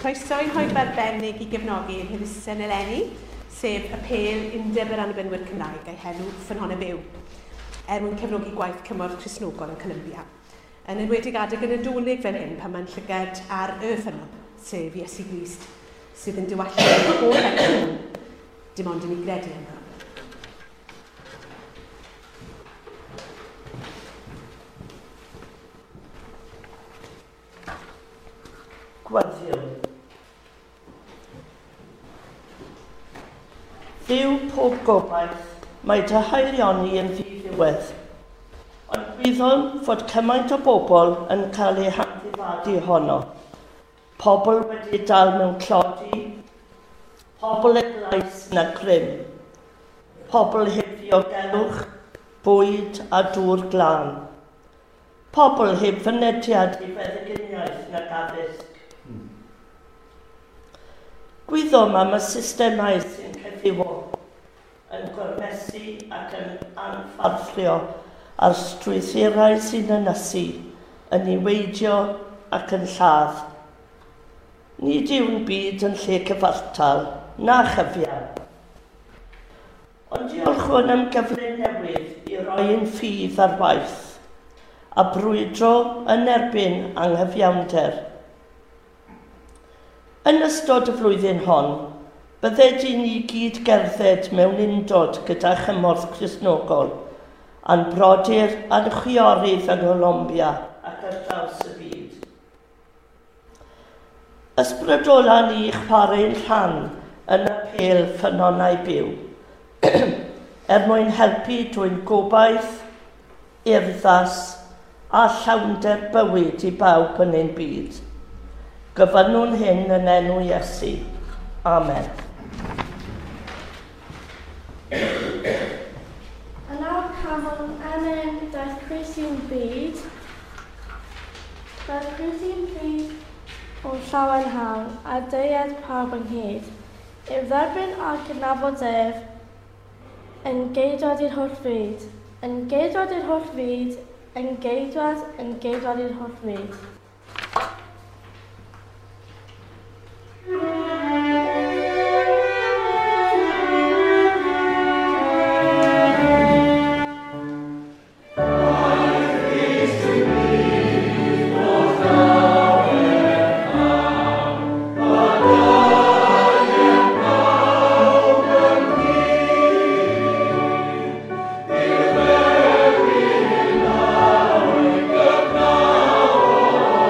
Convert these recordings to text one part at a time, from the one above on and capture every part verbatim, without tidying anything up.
Croeso i'n rhoi berbennig i gefnogi yn Hyddusen eleni, sef y pêl Undeb yr Annibynwyr Cymraeg a'i henw Ffynhonnau Byw, er mwyn cefnogi gwaith cymorth Cristnogol yn Columbia. Yn enwedig adeg yn y Nadolig fel hyn pan mae'n llyged ar y ffynnon, sef Iesu Grist, sydd yn diwallu y holl eglwyn, dim ond yn ei gredu yna. Gweddill. Dduw pob gobaith mae dy haelioni yn ddiddiwedd, ond gwyddwn fod cymaint o bobl yn cael eu handifadu honno. Pobl wedi dal mewn clodi, pobl eglais na crym, pobl heb ddiogelwch, bwyd a dŵr glân, pobl heb fynediad i feddyginiaeth na addysg. Gwyddom am y systemau sy'n ceddiwo, yn gormesu ac yn anffarthrio ar strwythurau sy'n ynysu, yn niweidio ac yn lladd. Nid yw'n byd yn lle cyfartal, na chyfian. Ond diolchwn am gyflym newydd i roi yn ffydd ar waith, a brwydro yn erbyn anghyfiawnder. Yn ystod y flwyddyn hon, bydde di ni gyd gerdded mewn undod gyda chymorth Cristnogol, a'n brodyr a'n chwiorydd yng Ngolombia ac ar draws y byd. Ysbrydola ni chwarae'n rhan yn y pêl Ffynhonnau Byw, er mwyn helpu drwy'n gobaith, urddas a llawnder bywyd i bawb yn ein byd. Gyfynnwn hyn yn enw Iesu. Amen. A nawr camon amen daeth Christ'n byd. Daeth Christ'n byd o llawen hawn a deiad pawb ynghyd. Yw dderbyn a cydnabod ef yn geidwad i'r holl fyd. Yn geidwad i'r holl fyd. Yn geidwad, yn geidwad i'r holl fyd. Oh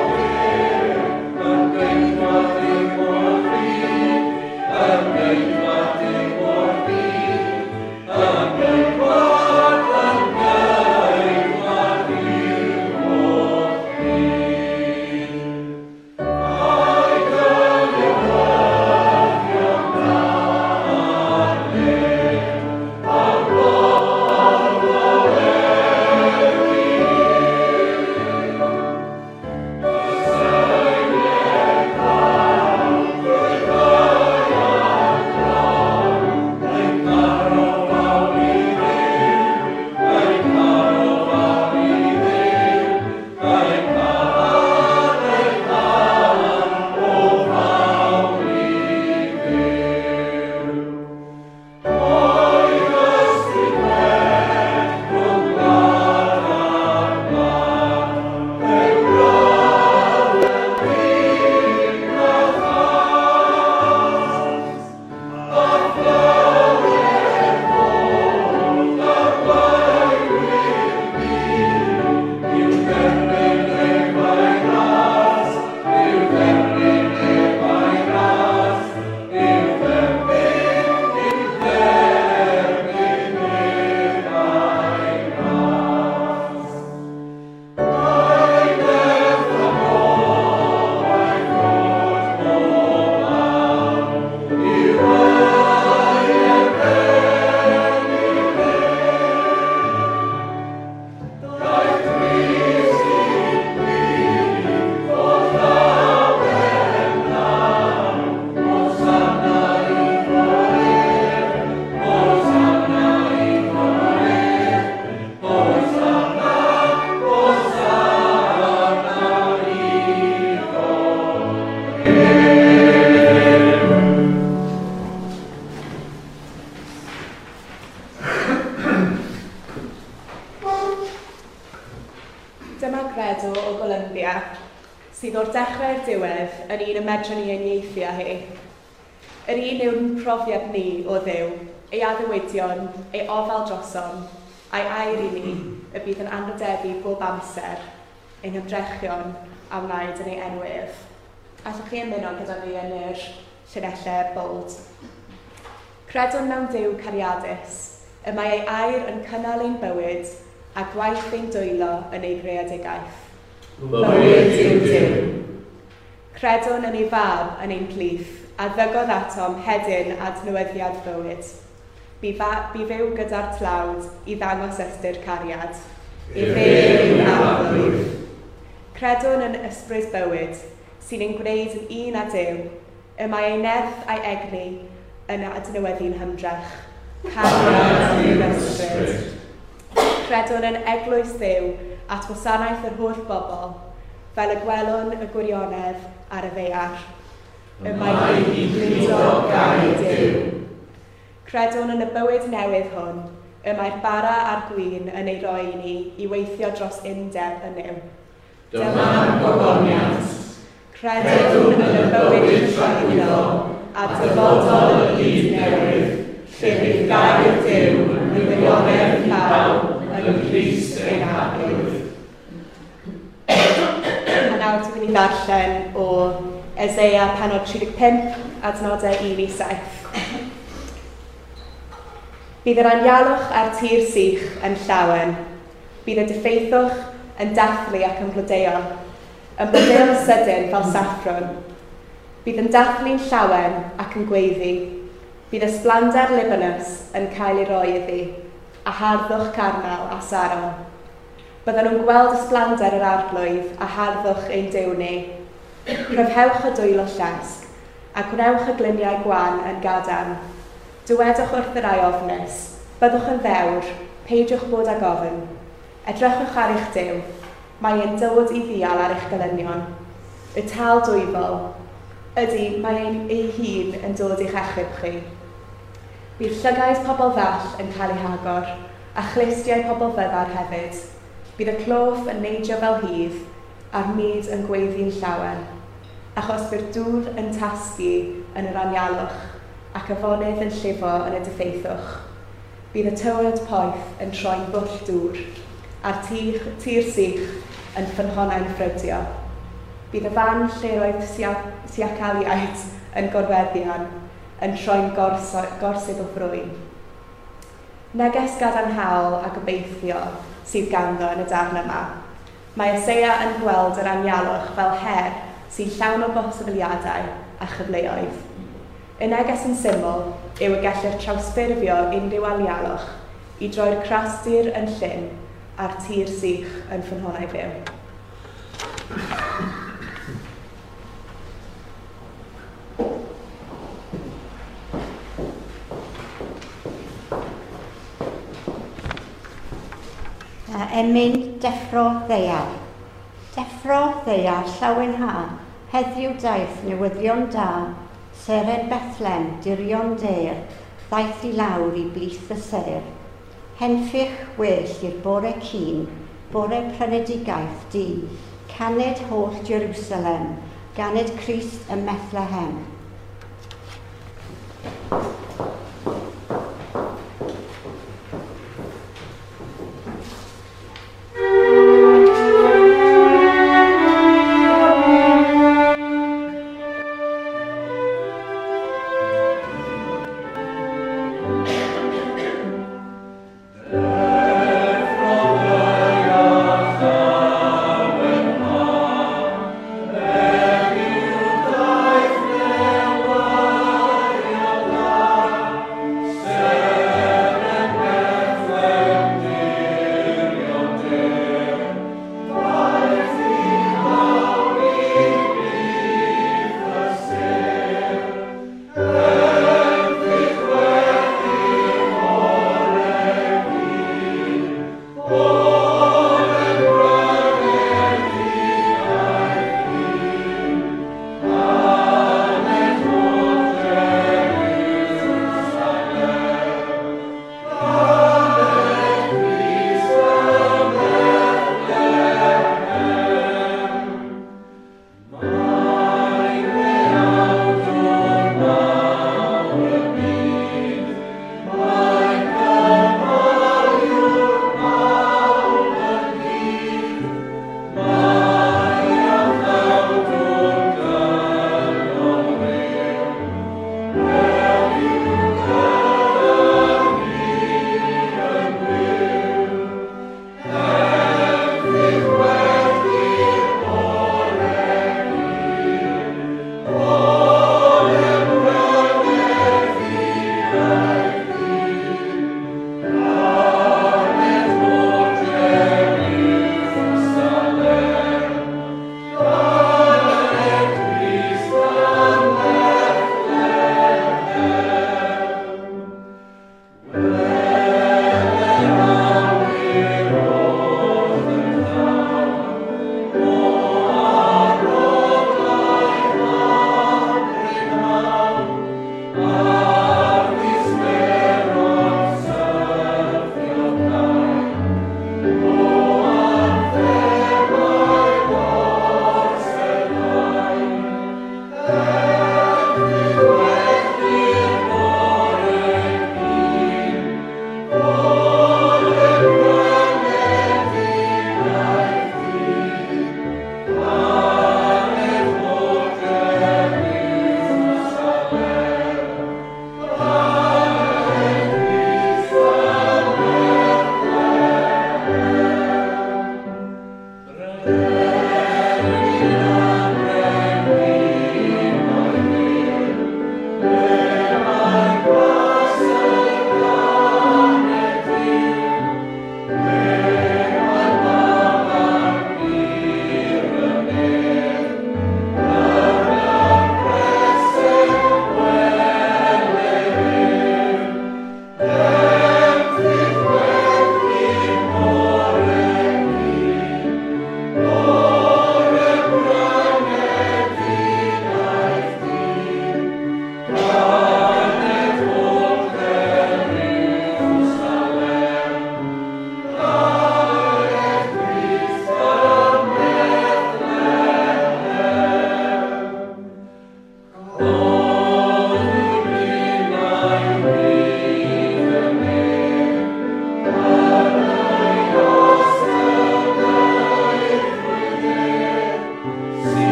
dechrau'r diwedd yn un y medrwn ni uniaethu â hi. Yr un yw'n profiad ni o Dduw, ei addewidion, ei ofal drosom, a'i air i ni y bydd yn anrhydebu bob amser, ein hymdrechion a wnaed yn ei enwydd. Allwch chi ymuno gyda fi yn yr llinellau bold. Credwn mewn Duw cariadus, y mae ei air yn cynnal ein bywyd a gwaith ein dwylo yn ei greadigaeth. Bywyd yw Duw. Credwn yn ei fab yn ein plith, a ddygodd atom hedyn adnewyddiad bywyd. Bu, bu fyw gyda'r tlawd i ddangos ystyr cariad. I fe yw arglwydd. Credwn yn ysbryd bywyd, sy'n ein gwneud yn un â Duw, y mae ei nerth a'i egni yn adnewyddu'n hymdrech. Cariad yw'r ysbryd. Credwn yn eglwys Dduw at wasanaeth yr holl bobl, fel y gwelwn y gwirionedd ar y ddeiar. Y mae hi gludo gan ei Duw. Credwn yn y bywyd newydd hwn, y mae'r bara a'r gwyn yn ei roi i ni i weithio dros undeb y new. Dyma'r gogoniant. Credwn yn y bywyd trafodol a dyfodol y byd newydd, lle bydd gair Duw yn wirionedd llaw yn Crist ein arglwydd. A nawr dwi'n mynd i ddarllen o Eseia penod tri deg pump, adnodau un i saith. Bydd yr anialwch ar tir sych yn llawen. Bydd y diffeithwch yn dathlu ac yn blodeo, yn blodeo sydyn fel saffron. Bydd yn dathlu'n llawen ac yn gweiddi. Bydd ysblander Libanus yn cael ei roi iddi, a harddwch Carmel a Saron. Byddan nhw'n gweld ysblander yr arglwydd a harddwch ein Duw ni. Rhyfhewch y dwylo llesg, a gwnewch y gliniau gwan yn gadarn. Dywedwch wrth yr ai ofnus, byddwch yn ddewr, peidiwch bod ag ofyn. Edrychwch ar eich Duw, mae e'n dod i ddial ar eich gelynion. Y tal dwyfol, ydy mae ein ei hun yn dod i'ch achub chi. Bydd llygais pobl ddall yn cael ei hagor, a chlustiau pobl fyddar hefyd. Bydd y clof yn neidio fel hydd, a'r myd yn gweiddi'n llawen, achos bydd dŵr yn tasgu yn yr anialwch, ac afonydd yn llifo yn y diffeithwch. Bydd y tywod poeth yn troi'n bwll dŵr, a'r tir, tir sych yn ffynhonnau'n ffrydio. Bydd y fan lle roedd siacaliaid yn gorweddian yn troi'n gorsydd o frwyn. Neges gadarnhaol a gobeithio sydd ganddo yn y darn yma. Mae Eseia yn gweld yr anialwch fel her sy'n llawn o bosibiliadau a chyfleoedd. Y neges yn syml yw y gellir trawsffurfio unrhyw anialwch i droi'r crasdur yn llyn a'r tir sych yn ffynhonnau byw. Emyn deffro ddeiar. Deffro ddeiar llawen ha, heddiw daeth newyddion da, seren Bethlem, dirion der, ddaeth i lawr i blith y ser. Henffych well i'r bore cyn, bore prenedigaeth di, caned holl Jerusalem, ganed Crist ym Bethlehem. There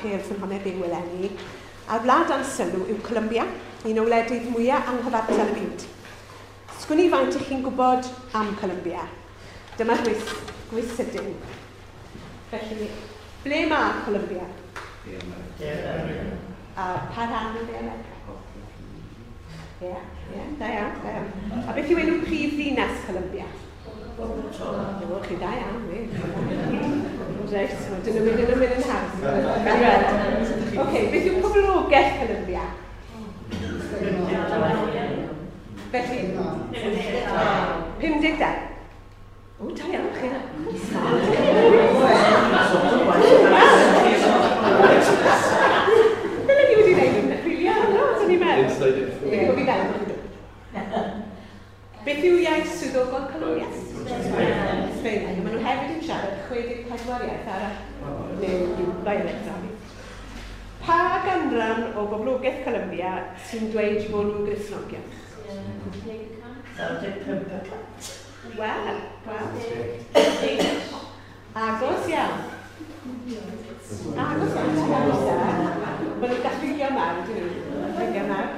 parchu wrth ffynhonnau byw eleni. A'r wlad dan sylw yw Columbia, un o wledydd mwyaf anghyfartal y byd. Sgwni faint ych chi'n gwybod am Columbia. Dyma'r gwis, gwis sydyn. Felly, ble mae Columbia? A pa rhan yn ble? Ie, ie, da iawn, da iawn. A beth yw enw prif ddinas Columbia? Yw'r chi da iawn, we. Reit, dyn nhw'n mynd yn ymwneud yn haws. Gael i weld. Oce, beth yw poblogaeth Columbia? Felly, pum deg dau. O, da iawn, chi da. Dyna ni wedi gwneud yn rili iawn, no? Dyna ni'n meddwl. Ie, o fi fewn. Beth yw iaith swyddogol Columbia? Sbaeneg. Maen nhw hefyd yn siarad chwedeg pedwar iaith arall. Neu dialectau. Pa ganran o boblogaeth Columbia sy'n dweud bod nhw'n Gristnogion? naw deg pump y cant. Wel, wel. Agos iawn. Agos iawn. Maen nhw'n gallu mawr, dyn nhw. Gallu mawr.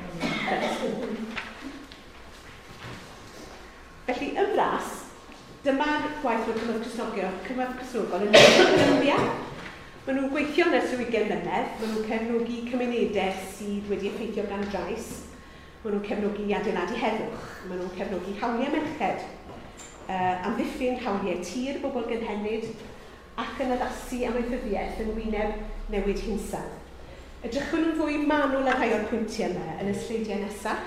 Felly, yn fras, dyma'r gwaith o'r Cyfoeth Cristnogol, Cyfoeth Cristnogol yn Columbia. Maen nhw'n gweithio nes o ugain mlynedd, maen nhw'n cefnogi cymunedau sydd wedi effeithio gan drais, maen nhw'n cefnogi adeiladu heddwch, maen nhw'n cefnogi hawliau merched, uh, amddiffyn hawliau tir bobl gynhenid, ac yn addasu amaethyddiaeth yn wyneb newid hinsawdd. Edrychwn yn fwy manwl ar rhai o'r pwyntiau yma yn y sleidiau nesaf.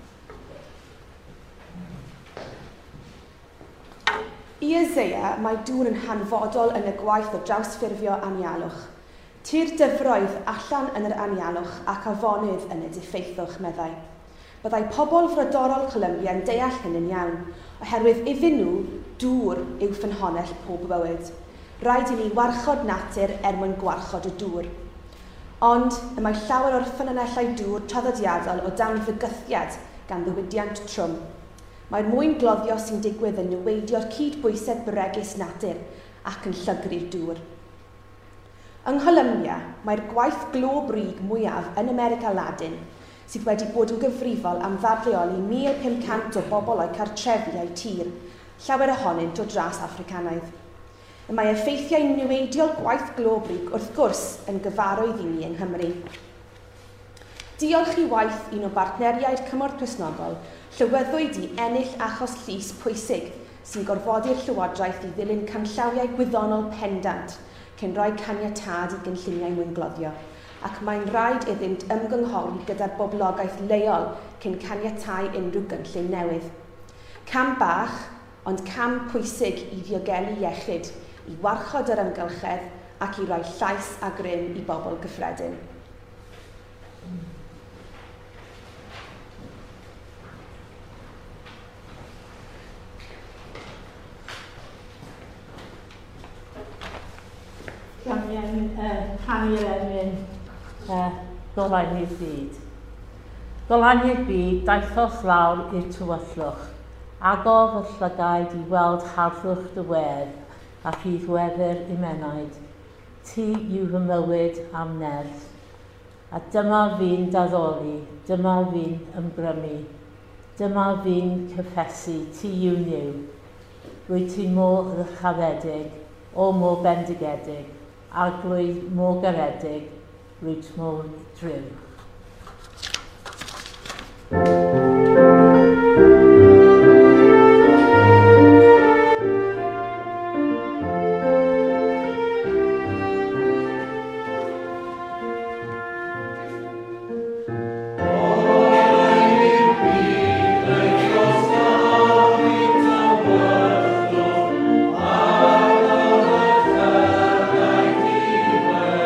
I Eseia, mae dŵr yn hanfodol yn y gwaith o drawsffurfio anialwch. Tir dyfroedd allan yn yr anialwch ac afonydd yn y diffeithwch, meddai. Byddai pobl frodorol Columbia yn deall hynny'n iawn, oherwydd iddyn nhw, dŵr yw ffynhonnell pob bywyd. Rhaid i ni warchod natur er mwyn gwarchod y dŵr. Ond, y mae llawer o'r ffynhonnellau dŵr traddodiadol o dan fygythiad gan ddiwydiant trwm. Mae'r mwyn gloddio sy'n digwydd yn niweidio'r cydbwysedd bregus natur ac yn llygru'r dŵr. Yng Ngholymbia, mae'r gwaith glo brig mwyaf yn America Ladin sydd wedi bod yn gyfrifol am ddadleoli mil pum cant o bobl o'i cartrefi a'i tir, llawer ohonynt o dras Africanaidd. Y mae effeithiau niweidiol gwaith glo brig wrth gwrs yn gyfarwydd i ni yng Nghymru. Diolch i waith un o bartneriaid Cymorth Cristnogol, llywyddwyd i ennill achos llys pwysig sy'n gorfodi'r Llywodraeth i ddilyn canllawiau gwyddonol pendant cyn rhoi caniatâd i gynlluniau mwyngloddio, ac mae'n rhaid iddynt ymgynghori gyda'r boblogaeth leol cyn caniatáu unrhyw gynllun newydd. Cam bach, ond cam pwysig i ddiogelu iechyd, i warchod yr amgylchedd ac i roi llais a grym i bobl gyffredin. Rhannu'r enwyn golaunu'r byd. Golaunu'r byd daethos lawr i'r tywyllwch, agof y llygaid i weld harddwch dy wedd a rhyddweddur umenaid. Ti yw fy mywyd am nerth, a dyma fi'n daddoli, dyma fi'n ymgrymu, dyma fi'n cyffesu, ti yw niw. Rwy ti mor ddechafedig, o mor bendigedig, arglwydd mor garedig, rwyt mor driw.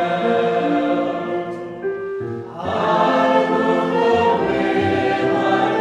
Alleluia.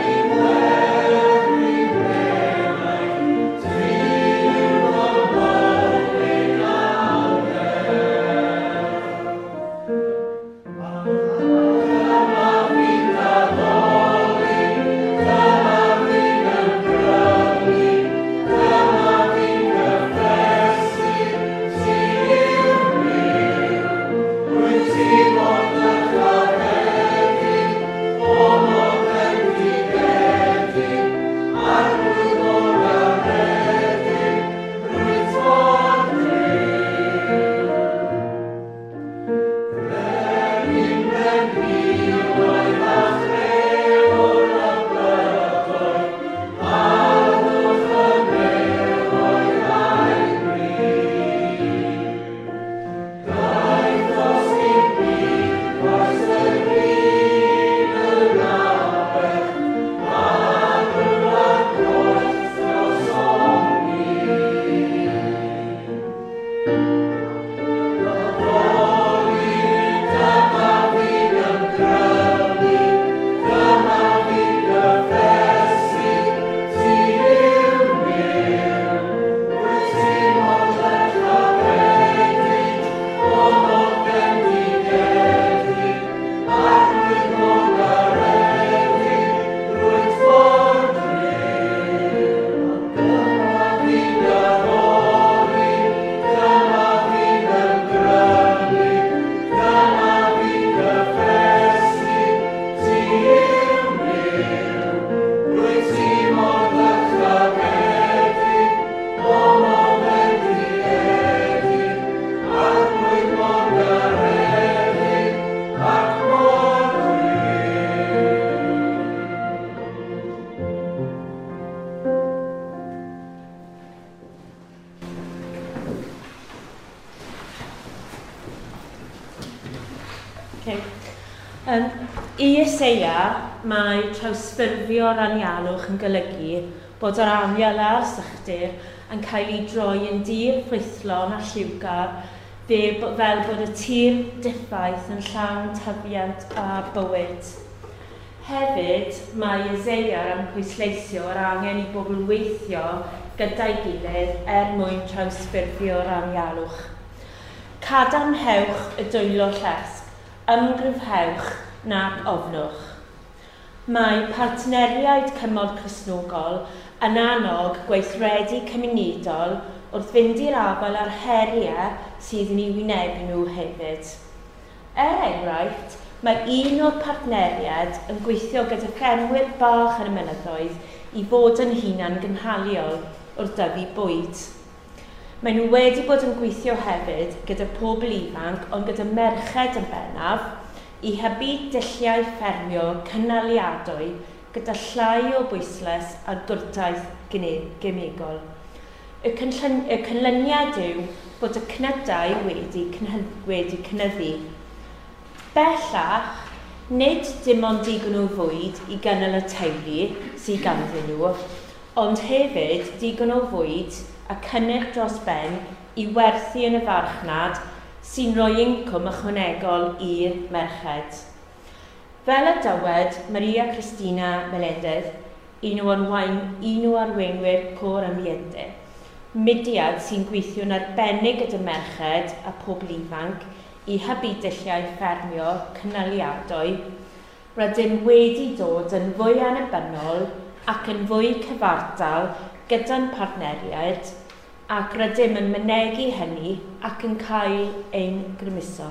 Okay. Um, I Eseia, mae trawsffurfio'r anialwch yn golygu bod yr anial a'r sychdir yn cael ei droi yn dir ffwythlon a lliwgar fel bod y tir diffaith yn llawn tyfiant a bywyd. Hefyd, mae Eseia yn pwysleisio yr angen i bobl weithio gyda'i gilydd er mwyn trawsffurfio'r anialwch. Cadarnhewch y dwylo llesg, ymgryfhewch nac ofnwch. Mae partneriaid cymod Cristnogol yn annog gweithredu cymunedol wrth fynd i'r afel a'r heriau sydd yn ei wynebu nhw hefyd. Er enghraifft, mae un o'r partneriad yn gweithio gyda ffermwyr bach yn y mynyddoedd i fod yn hunan gynhaliol wrth dyfu bwyd. Mae nhw wedi bod yn gweithio hefyd gyda pobl ifanc ond gyda merched yn bennaf i hybu dulliau ffermio cynaliadwy gyda llai o bwysles a gwrtaeth gemegol. Y, y cynlyniad yw bod y cnydau wedi, wedi cynyddu. Bellach, nid dim ond digon o fwyd i gynnal y teulu sydd ganddyn nhw, ond hefyd digon o fwyd a cynnig dros ben i werthu yn y farchnad sy'n rhoi incwm ychwanegol i'r merched. Fel y dywed Maria Cristina Melendez, un o arweinwyr Cor Ambiente, mudiad sy'n gweithio'n arbennig gyda merched a pobl ifanc i hybu dulliau ffermio cynaliadwy, rydym wedi dod yn fwy annibynnol ac yn fwy cyfartal gyda'n partneriaid ac rydym yn mynegu hynny ac yn cael ein grymuso.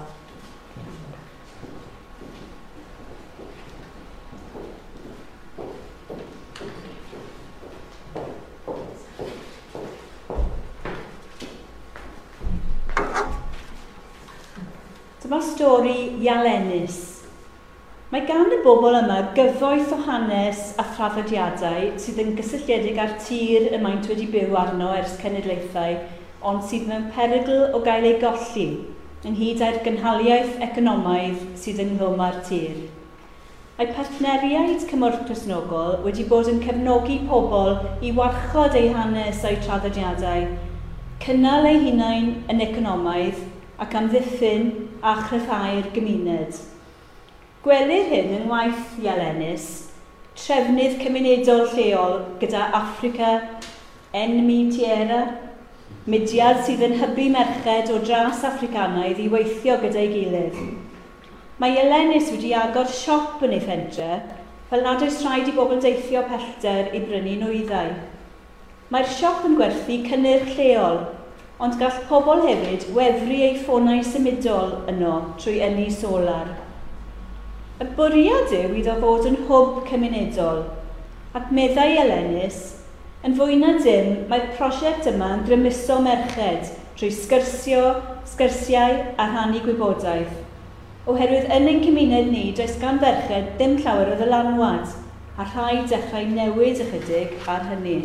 Dyma stori Ialenis. Mae gan y bobl yma gyfoeth o hanes a thraddodiadau sydd yn gysylltiedig â'r tir y maent wedi byw arno ers cenedlaethau, ond sydd mewn perygl o gael ei golli, ynghyd â'r gynhaliaeth economaidd sydd ynghlwm â'r tir. Mae partneriaid Cymorth Cristnogol wedi bod yn cefnogi pobl i warchod eu hanes a'u traddodiadau, cynnal eu hunain yn economaidd ac amddiffyn a chryfhau'r gymuned. Gwelir hyn yn waith Ialenis, trefnydd cymunedol lleol gyda Africa N M Tierra, mudiad sydd yn hybu merched o dras Africanaidd i weithio gyda'i gilydd. Mae Ialenis wedi agor siop yn ei ffentre, fel nad oes rhaid i bobl deithio pellter i brynu nwyddau. Mae'r siop yn gwerthu cynnyrch lleol, ond gall pobl hefyd wefru eu ffonau symudol yno trwy ynni solar. Y bwriad yw iddo fod yn hwb cymunedol, ac meddai Ialenis, yn fwy na dim mae'r prosiect yma yn grymuso merched trwy sgyrsio, sgyrsiau a rhannu gwybodaeth. Oherwydd yn ein cymuned ni does gan ferched ddim llawer o ddylanwad, a rhaid dechrau newid ychydig ar hynny.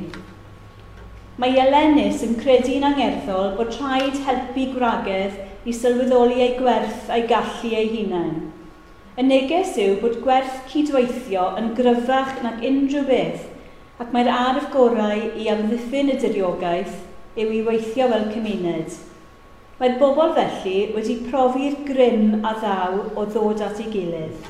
Mae Ialenis yn credu'n angerddol bod rhaid helpu gwragedd i sylweddoli ei gwerth a'i gallu ei hunain. Y neges yw bod gwerth cydweithio yn gryfach nag unrhyw beth, ac mae'r arf gorau i amddiffyn y diriogaeth yw i weithio fel cymuned. Mae'r bobl felly wedi profi'r grym a ddaw o ddod at ei gilydd.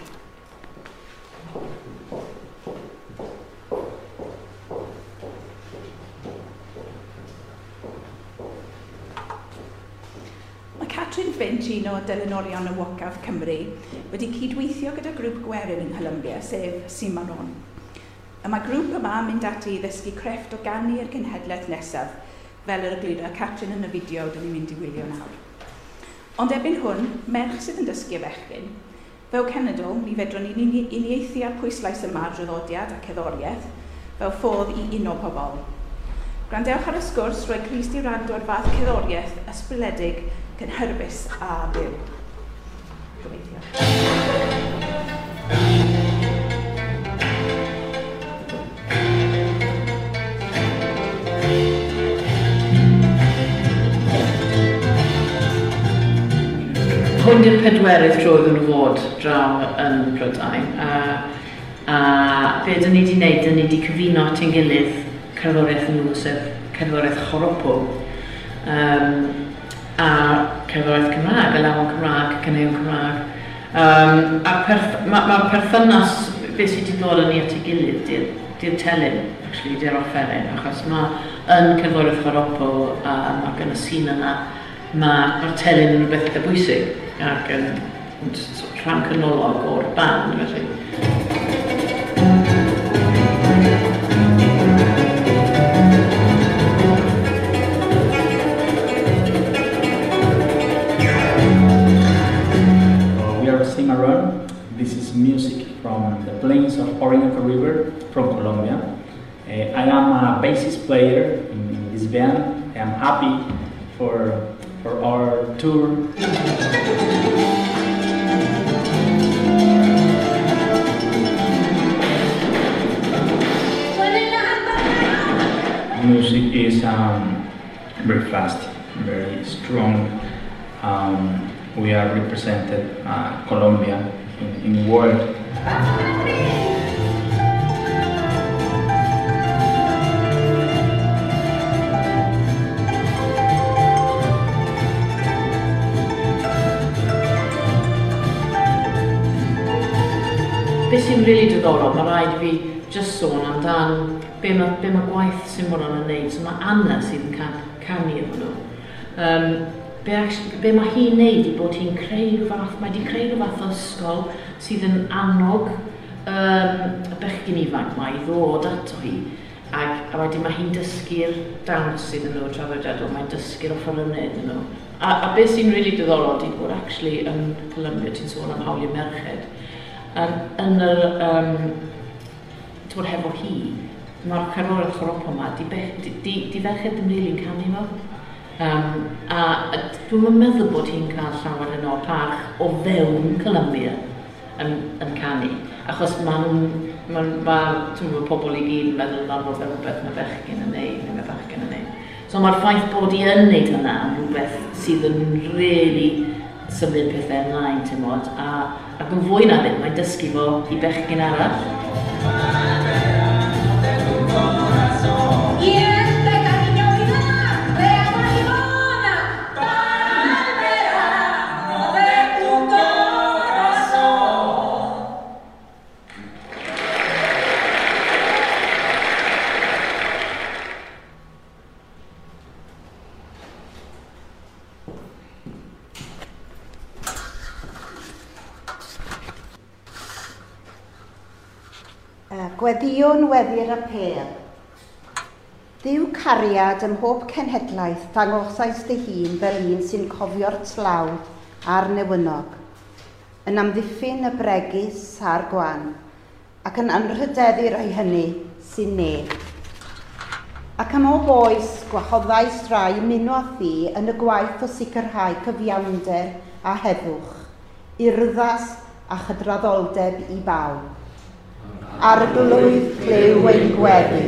Catrin Finch, un o delenorion y Wocaf Cymru, wedi cydweithio gyda grŵp gwerin yng Nghylymbia, sef Simanon. Y mae grŵp yma yn mynd ati i ddysgu crefft o ganu i'r genhedlaeth nesaf, fel yr egluro Catrin yn y fideo dyn ni'n mynd i wylio nawr. Ond ebyn hwn, merch sydd yn dysgu y fechgyn. Fel cenedl, mi fedrwn ni'n uniaethu ar pwyslais yma draddodiad a cerddoriaeth, fel ffordd i uno pobl. Grandewch ar y sgwrs roi Crist i wrando ar fath cerddoriaeth ysbrydedig cynhyrfus a byw. Gobeithio. Hwn hwn di'r pedwerydd tro iddyn nhw fod draw yn Prydain. A, a be dyn ni wedi gwneud, dyn ni wedi cyfuno at ein gilydd cerddoriaeth nhw, sef cerddoriaeth choropo. Um, a cerddoriaeth Cymraeg, y lawn Cymraeg, Cyneuon Cymraeg. Um, a mae'r ma, ma perthynas beth sydd wedi dod yn ni at ei gilydd di'r telyn, actually, di'r offeren, achos mae yn cerddoriaeth choropo a mae gan y sîn yna, mae'r telyn yn rhywbeth eitha bwysig ac yn rhan cynolog o'r band, felly. Cimarron. This is music from the plains of Orinoco River from Colombia. Uh, I am a bassist player in, in this band. I am happy for, for our tour. Music is um, very fast, very strong. Um, We are represented uh, Colombia in, in the world. Beth sy'n rili diddorol, mae rhaid fi just sôn amdan be mae, be mae gwaith Cimarron yn neud, so mae Anna sydd yn can, canu efo nhw. Um, Be, be mae hi'n neud i bod hi'n creu rhywbeth, mae wedi creu rhywbeth o ysgol sydd yn annog um, y bechgyn ifanc mae i ddod ato hi. Ac, a wedyn mae hi'n dysgu'r dawns sydd yn nhw traddodiadol, mae'n dysgu'r offerynnau yn nhw. A, a beth sy'n rili really diddorol ydy bod actually yn Columbia ti'n sôn am hawliau merched. Um, yn yr, um, tywod hefo hi, mae'r cerddoriaeth choropo yma, di, di, di, di ferched ddim rili'n canu fo. Um, a dwi'n meddwl bod hi'n cael llawer yno parch o fewn Columbia yn, yn canu. Achos mae'n ma, ma, ma, pobl i gyd yn meddwl yn arfer rhywbeth mae bechgyn yn neud, neu mae bechgyn yn neud. So mae'r ffaith bod i yn neud hynna yn rhywbeth sydd yn really symud pethau ymlaen, ti'n modd. A, ac yn fwy na ddim, mae'n dysgu fo i bechgyn arall. Gweddiwn weddi'r apel. Ddiw cariad ym mhob cenhedlaeth dangosais dy hun fel un sy'n cofio'r tlawd a'r newynog, yn amddiffyn y bregus a'r gwan, ac yn anrhydeddu'r ei hynny sy'n neb. Ac am o boes gwahoddais rai ymuno â thi yn y gwaith o sicrhau cyfiawnder a heddwch, urddas a chydraddoldeb i bawb. Arglwydd clyw ein gweddi.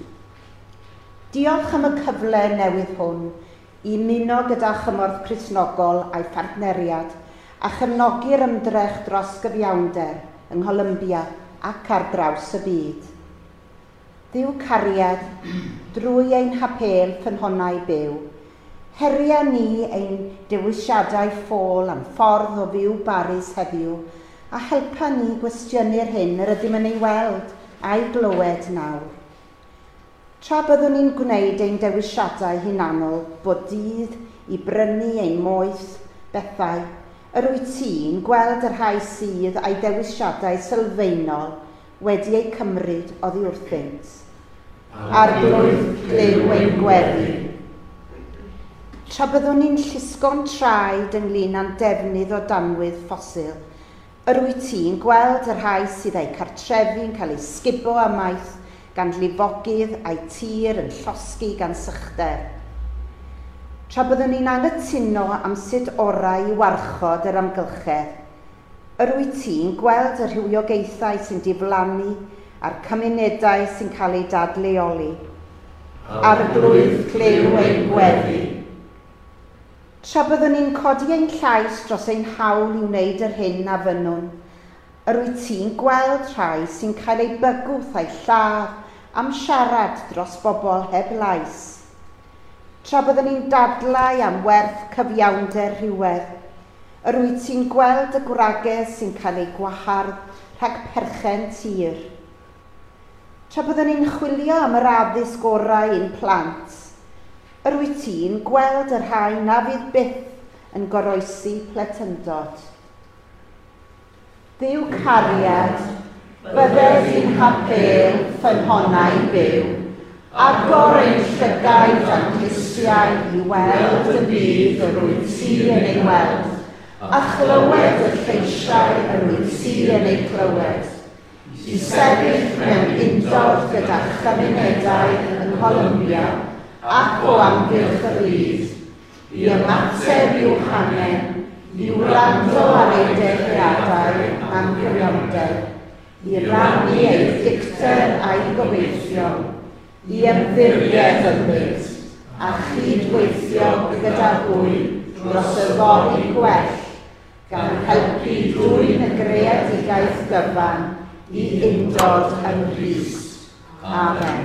Diolch am y cyfle newydd hwn i ymuno gyda chymorth Cristnogol a'i phartneriad a chefnogi'r ymdrech dros gyfiawnder yng Ngholymbia ac ar draws y byd. Ddiw cariad, drwy ein hapel ffynhonnau byw, heria ni ein dewisiadau ffôl am ffordd o fyw barus heddiw, a helpa ni gwestiynu'r hyn yr ydym yn ei weld a'i glywed nawr. Tra byddwn ni'n gwneud ein dewisiadau hunanol bod dydd i brynu ein moeth, bethau, yr wyt ti'n gweld yr rhai sydd a'i dewisiadau sylfaenol wedi eu cymryd oddi wrthynt. Arglwydd glyw ein gweddi. Tra byddwn ni'n llusgo'n traed ynglyn â'n defnydd o danwydd ffosil, yr wyt ti'n gweld yr rhai sydd eu cartrefi'n cael ei sgubo a maith gan lifogydd a'i tir yn llosgi gan sychder. Tra byddwn ni'n anghytuno am sut orau i warchod yr amgylchedd, yr wyt ti'n gweld y rhywiogaethau sy'n diflannu a'r cymunedau sy'n cael ei dadleoli. Arglwydd clyw ein gweddi. Tra byddwn ni'n codi ein llais dros ein hawl i wneud yr hyn a fynnwn, yr wyt ti'n gweld rhai sy'n cael ei bygwth a'i lladd am siarad dros bobl heb lais. Tra byddwn ni'n dadlau am werth cyfiawnder rhywedd, yr wyt ti'n gweld y gwragedd sy'n cael ei gwahardd rhag perchen tir. Tra byddwn ni'n chwilio am yr addysg gorau ein plant, yr wyt ti'n gweld yr rhai na fydd byth yn goroesi plentyndod. Dduw cariad, bydded i'n hapel ffynhonnau byw, agor ein llygaid a'n clustiau i weld y bydd yr wyt ti yn ei weld, a chlywed y lleisiau yr wyt ti yn ei clywed. I sefyll mewn undod gyda chymunedau yng Ngholymbia ac o amgylch y byd, i ymateb i'w hangen, i wrando ar ei deiriadau am gyfiawnder, i rannu ei dicter a'i gobeithio, i ymddiried ymwyd, a chydweithio gyda hwy dros y ddori gwell, gan helpu dwy'n y greadigaeth gyfan i undod yn Grist. Amen.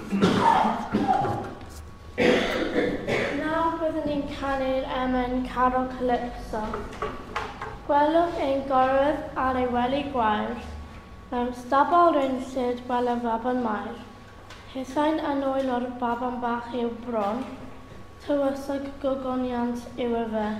Nawr byddwn ni'n canu'r emyn Carol Calypso. Gwelwch ein gorwedd ar ei wely gwair, mewn stabol rynllyd wel y baban mair. Hithau'n anwyl o'r baban bach i'w bron, tywysog gogoniant yw y fe.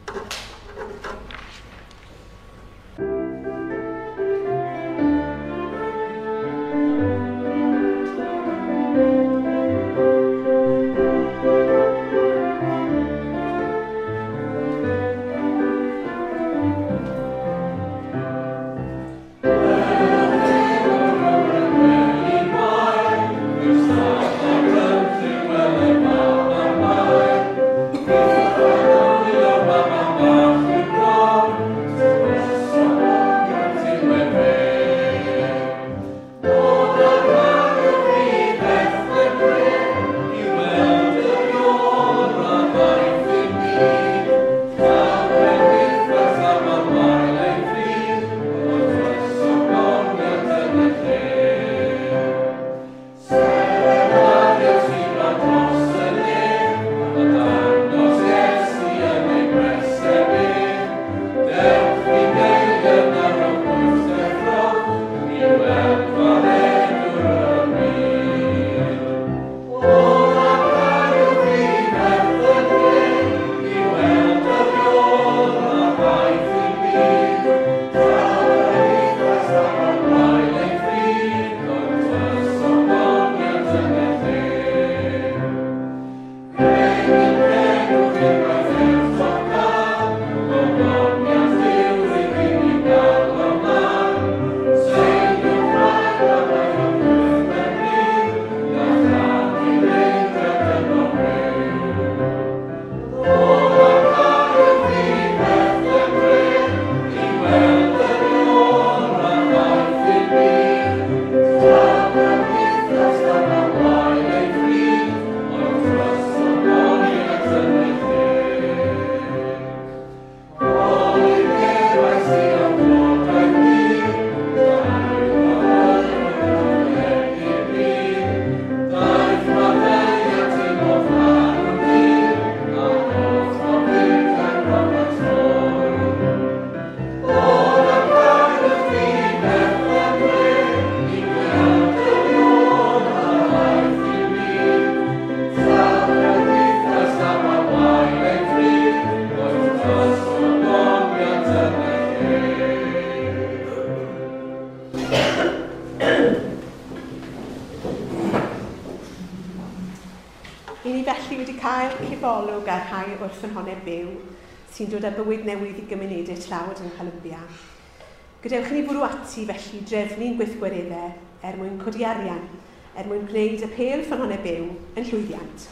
Cibolwg ar rhai wrth ffynhonnau byw sy'n dod â bywyd newydd i gymunedau tlawd yng Ngholymbia. Gadewch ni bwrw ati felly drefnu'n gweithgwareddau er mwyn codi arian, er mwyn gwneud y pêl ffynhonnau byw yn llwyddiant.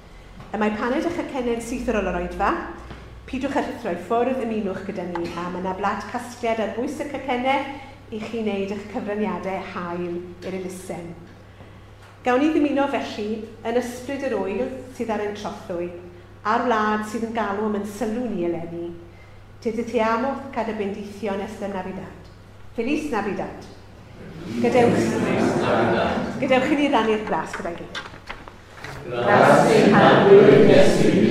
Y mae paned eich acennau syth ar ôl yr oedfa, pidwch a rhithroi ffwrdd ymunwch gyda ni a mae yna blat casgliad ar bwys y cacennau i chi wneud eich cyfraniadau hael i'r elusen. Gawn ni ddymuno felly yn ysbryd yr wyl sydd ar ein trothwy a'r wlad sydd yn galw am yn sylw ni eleni, te te te amo cada bendición esta Navidad. Feliz Navidad. Gadewch, gadewch i ni rannu'r glas gyda'i gilydd. Gras ein cadwyn Iesu